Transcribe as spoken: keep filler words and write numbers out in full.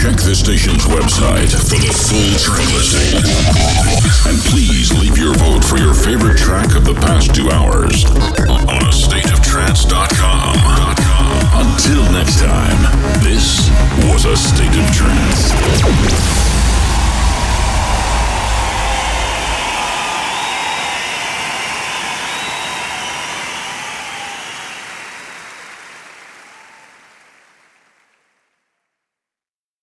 Check the station's website for the full track listing. And please leave your vote for your favorite track of the past two hours on a state of trance dot com. Until next time, this was A State of Trance.